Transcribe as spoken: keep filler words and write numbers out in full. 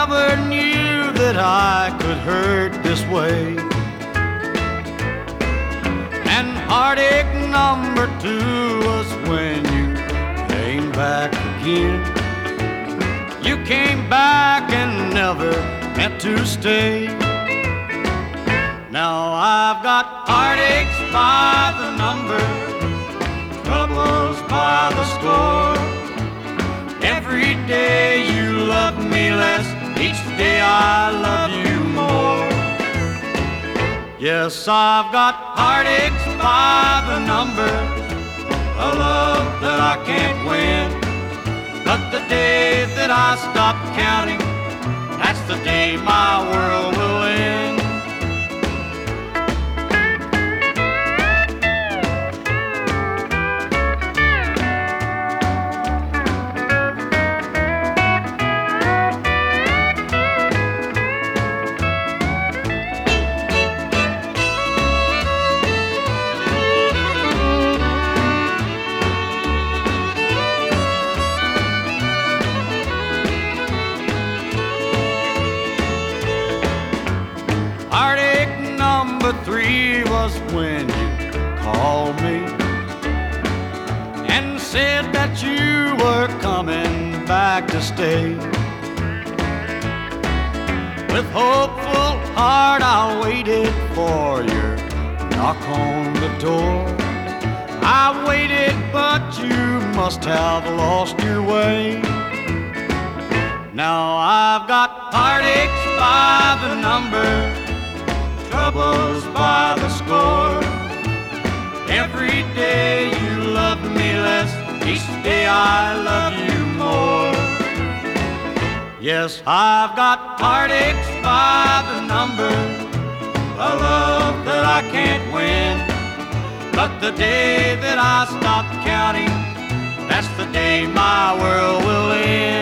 never knew that I could hurt this way. And heartache number two was when you came back again. You came back and never meant to stay. Now I've got heartaches by the number, troubles by the score. Every day you love me less, each day I love you more. Yes, I've got heartaches by the number, a love that I can't win. But the day that I stop counting, that's the day my world will end. Heartache number three was when you called me and said that you were coming back to stay. With hopeful heart I waited for your knock on the door. I waited, but you must have lost your way. Now I've got heartaches by the number, troubles by the score. Every day you love me less, each day I love you more. Yes, I've got heartaches by the number, a love that I can't win. But the day that I stop counting, that's the day my world will end.